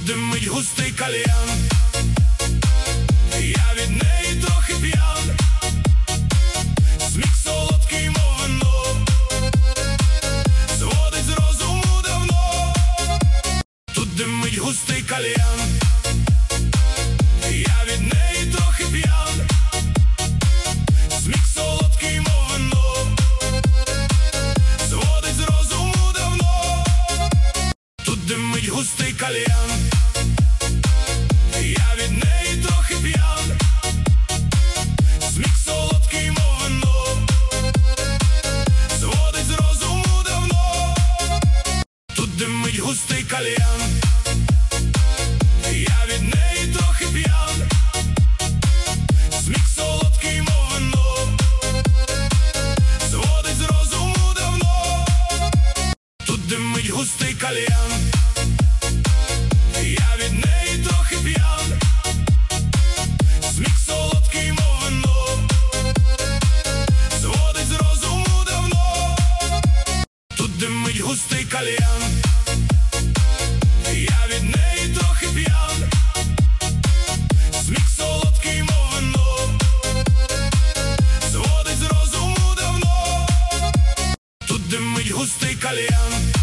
димить густий кальян, я від неї трохи п'ян. Сміх солодкий, мов вино, зводить з розуму давно. Тут димить густий кальян, я від неї трохи п'ян. Сміх солодкий, мов вино, зводить з розуму давно. Тут димить густий кальян, я від неї трохи п'ян. Сміх солодкий, мов вино, зводить з розуму давно. Тут димить густий кальян, я від неї трохи п'ян. Сміх солодкий, мов вино, зводить з розуму давно. Тут димить густий кальян, я від неї трохи п'ян. Сміх солодкий, мов вино, зводить з розуму давно. Тут димить густий кальян, я від неї трохи п'ян. Сміх солодкий, мов вино, зводить з розуму давно. Тут димить густий кальян.